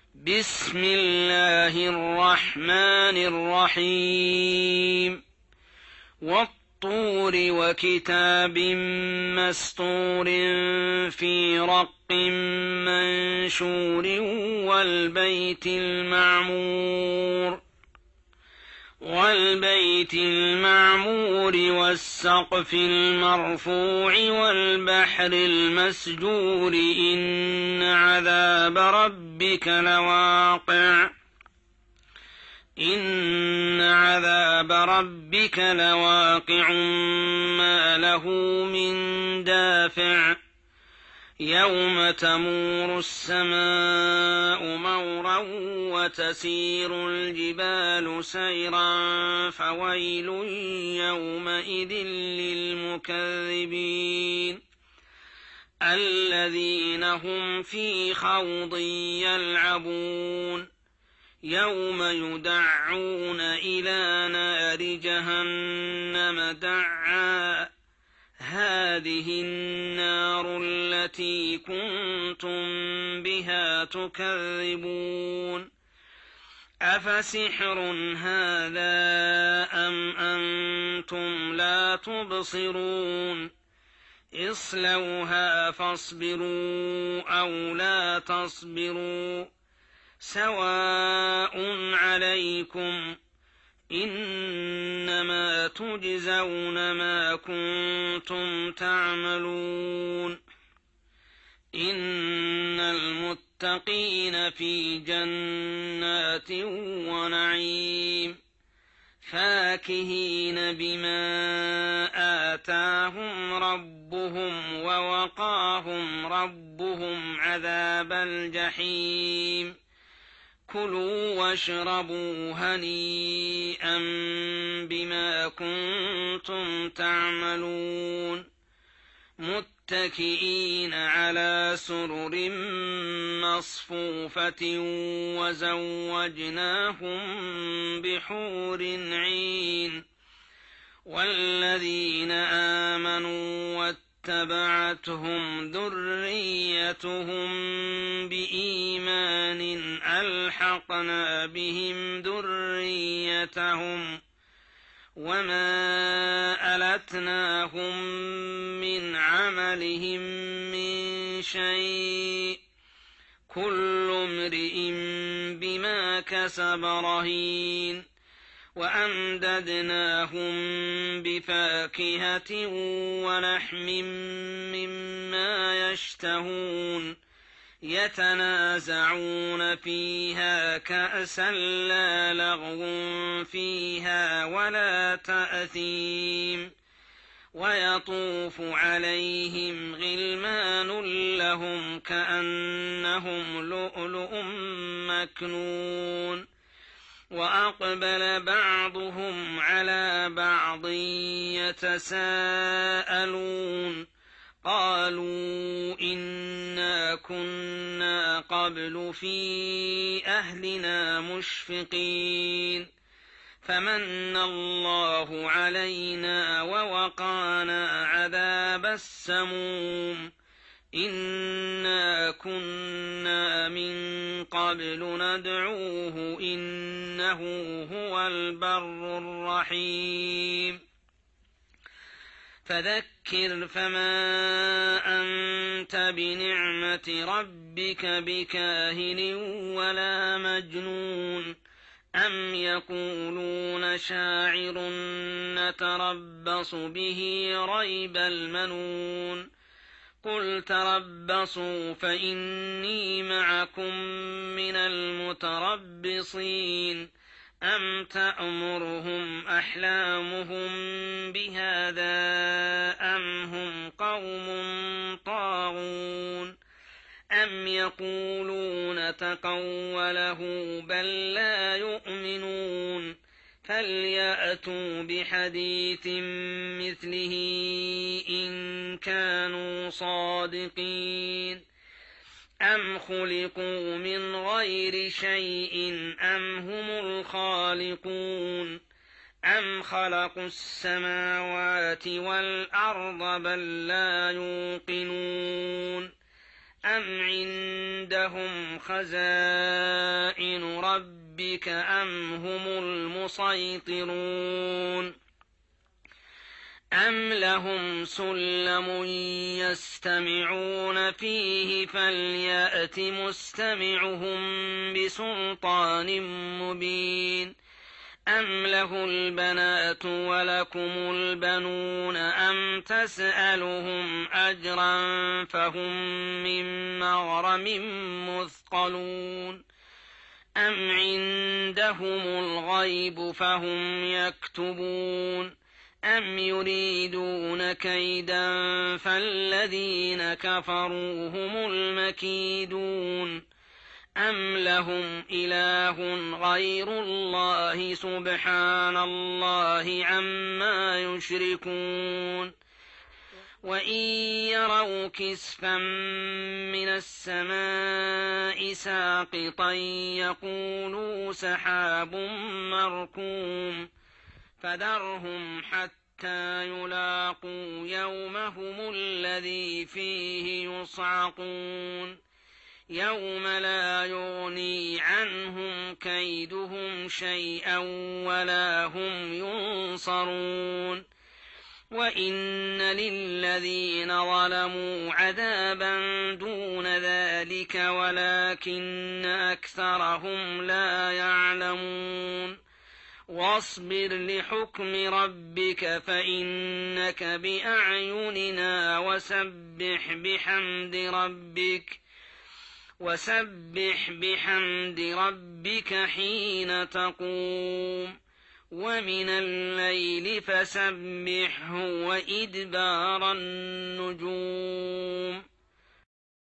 بسم الله الرحمن الرحيم والطور وكتاب مسطور في رق منشور والبيت المعمور والسقف المرفوع والبحر المسجور إن عذاب ربك لواقع ما له من دافع يوم تمور السماء مورا وتسير الجبال سيرا فويل يومئذ للمكذبين الذين هم في خوض يلعبون يوم يدعون إلى نار جهنم دعا هذه النار التي كنتم بها تكذبون أفسحر هذا أم أنتم لا تبصرون اصلوها فاصبروا أو لا تصبروا سواء عليكم إنما تجزون ما كنتم تعملون إن المتقين في جنات ونعيم فاكهين بما آتاهم ربهم ووقاهم ربهم عذاب الجحيم كلوا واشربوا هنيئا بما كنتم تعملون متكئين على سرر مصفوفة وزوجناهم بحور عين والذين آمنوا واتبعتهم ذريتهم بإيمان ألحقنا بهم ذريتهم وما ألتناهم من عملهم من شيء كل امرئ بما كسب رهين وأمددناهم بفاكهة ولحم مما يشتهون يتنازعون فيها كأسا لا لغو فيها ولا تأثيم ويطوف عليهم غلمان لهم كأنهم لؤلؤ مكنون وأقبل بعضهم على بعض يتساءلون قالوا إنا كنا قبل في أهلنا مشفقين فمن الله علينا ووقانا عذاب السموم إنا كنا من قبل ندعوه إنه هو البر الرحيم فذكر فما أنت بنعمة ربك بكاهن ولا مجنون أم يقولون شاعر نتربص به ريب المنون قل تربصوا فإني معكم من المتربصين أم تأمرهم أحلامهم بهذا أم هم قوم طاغون أم يقولون تقوله بل لا يؤمنون فليأتوا بحديث مثله إن كانوا صادقين أم خلقوا من غير شيء أم هم الخالقون أم خلقوا السماوات والأرض بل لا يوقنون أم عندهم خزائن ربك أم هم المسيطرون أم لهم سلم يستمعون فيه فليأت مستمعهم بسلطان مبين أم له البنات ولكم البنون أم تسألهم أجرا فهم من مغرم مثقلون أم عندهم الغيب فهم يكتبون أم يريدون كيدا فالذين كفروا هم المكيدون أم لهم إله غير الله سبحان الله عما يشركون وإن يروا كسفا من السماء ساقطا يقولوا سحاب مركوم فذرهم حتى يلاقوا يومهم الذي فيه يصعقون يوم لا يغني عنهم كيدهم شيئا ولا هم ينصرون وإن للذين ظلموا عذابا دون ذلك ولكن أكثرهم لا يعلمون واصبر لحكم ربك فإنك بأعيننا وسبح بحمد ربك حين تقوم ومن الليل فسبحه وإدبار النجوم